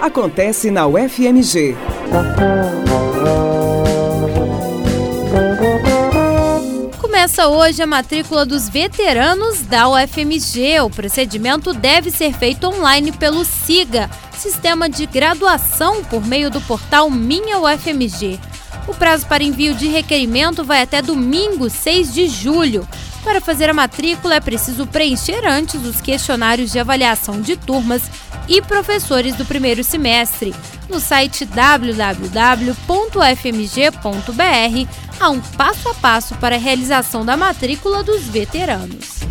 acontece na UFMG. Começa hoje a matrícula dos veteranos da UFMG. O procedimento deve ser feito online pelo SIGA, Sistema de Graduação, por meio do portal Minha UFMG. O prazo para envio de requerimento vai até domingo, 6 de julho. Para fazer a matrícula, é preciso preencher antes os questionários de avaliação de turmas e professores do primeiro semestre. No site www.ufmg.br há um passo a passo para a realização da matrícula dos veteranos.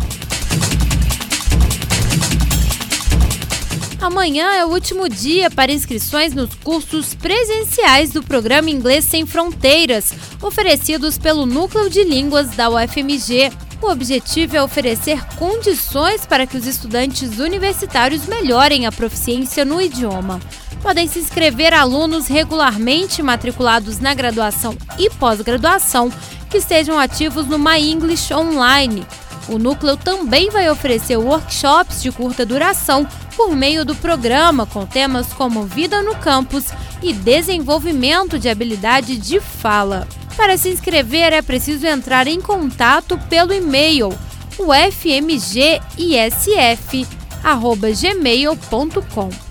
Amanhã é o último dia para inscrições nos cursos presenciais do Programa Inglês Sem Fronteiras, oferecidos pelo Núcleo de Línguas da UFMG. O objetivo é oferecer condições para que os estudantes universitários melhorem a proficiência no idioma. Podem se inscrever alunos regularmente matriculados na graduação e pós-graduação que estejam ativos no My English Online. O núcleo também vai oferecer workshops de curta duração por meio do programa, com temas como vida no campus e desenvolvimento de habilidade de fala. Para se inscrever, é preciso entrar em contato pelo e-mail ufmgisf@gmail.com.